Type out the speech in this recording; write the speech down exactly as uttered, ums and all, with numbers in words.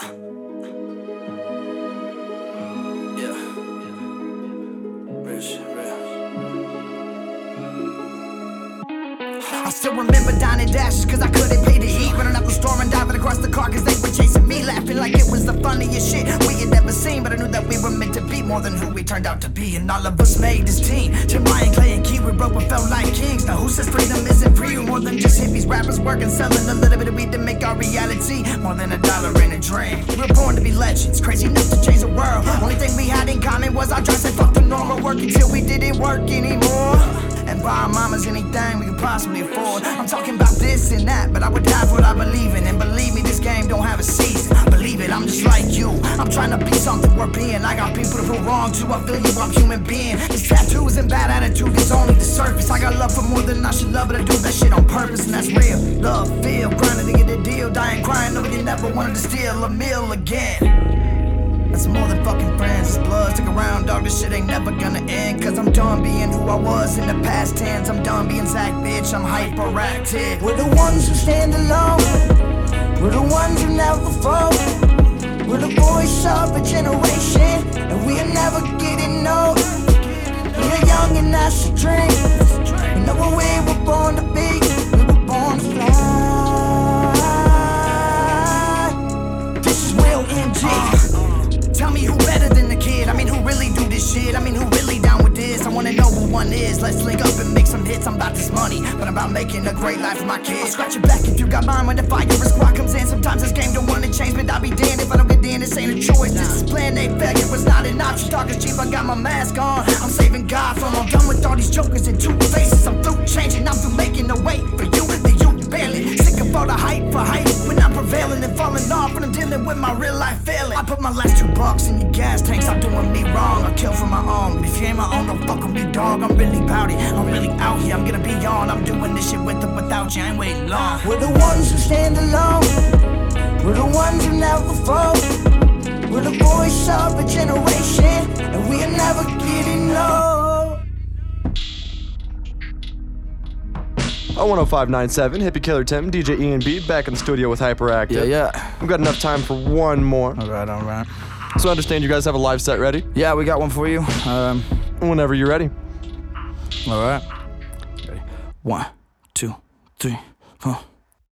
Yeah. Rich, real. I still remember dining dashes cause I couldn't pay the heat. Running up the store and diving across the car cause they were chasing me. Laughing like it was the funniest shit we had ever seen. But I knew that we were meant to be more than who we turned out to be. And all of us made this team. Jim Ryan, Clay and Key, we broke and felt like kings. Now who says freedom isn't free? We're more than just hippies, rappers working, selling a little bit of weed to make our reality more than a dollar in a dream. We were born to be legends, crazy enough to change the world. Only thing we had in common was our drive. Said fuck the normal work until we didn't work anymore. And buy our mamas anything we could possibly afford. I'm talking about this and that, but I would die for what I believe in. And believe me, this game don't have a season. Believe it, I'm just like you. I'm trying to be something worth being. I got people to prove wrong to. I feel you, I'm human being. This tattoos and bad attitude is only the surface. I got love for more than I should love, but I do that shit on purpose, and that's real. Love, feel, grinding to get a deal, dying, crying, knowing you never wanted to steal a meal again. That's more than fucking friends, it's blood. Stick around, dog, this shit ain't never gonna end. Cause I'm done being who I was in the past tense. I'm done being Zach, bitch, I'm hyperactive. We're the ones who stand alone. We're the ones who never fall. We're the voice of a generation, and we are never getting old. We are young and that's a dream. We know what we were born to be. We were born to fly. This is Will M G. Tell me who better than the kid. I mean, who really do this shit? I mean, who really down with this? I wanna know who one is. Let's link up and make some hits. I'm about this money, but I'm about making a great life for my kids. I'll scratch your back if you got mine when the fire squad comes in. Sometimes this game don't wanna change, but I'll be damned if I don't get in. This ain't a choice. This is plan A. Failure was not an option. Talk is cheap, I got my mask on. I'm saving God from. I'm done with all these jokers and two faces. I'm through changing. I'm through making a way for you and the youth barely. Sick of all the hype for hype. When I'm prevailing and falling off, when I'm dealing with my real life failing. I put my last two bucks in your gas tank. Stop doing me wrong. I kill for my own. But if you ain't my own, don't fuck with me, dog. I'm really bout it. I'm really out here. I'm gonna be on. I'm doing this shit with or without you. I ain't waiting long. We're the ones who stand alone. We're the ones who never fall. We're the voice of a generation, and we are never getting old. On one oh five point nine seven, Hippie Killer Tim, D J Ian B, back in the studio with Hyperactive. Yeah, yeah. We've got enough time for one more. Alright, alright. So I understand you guys have a live set ready? Yeah, we got one for you. Um, Whenever you're ready. Alright. Ready. One, two, three, four.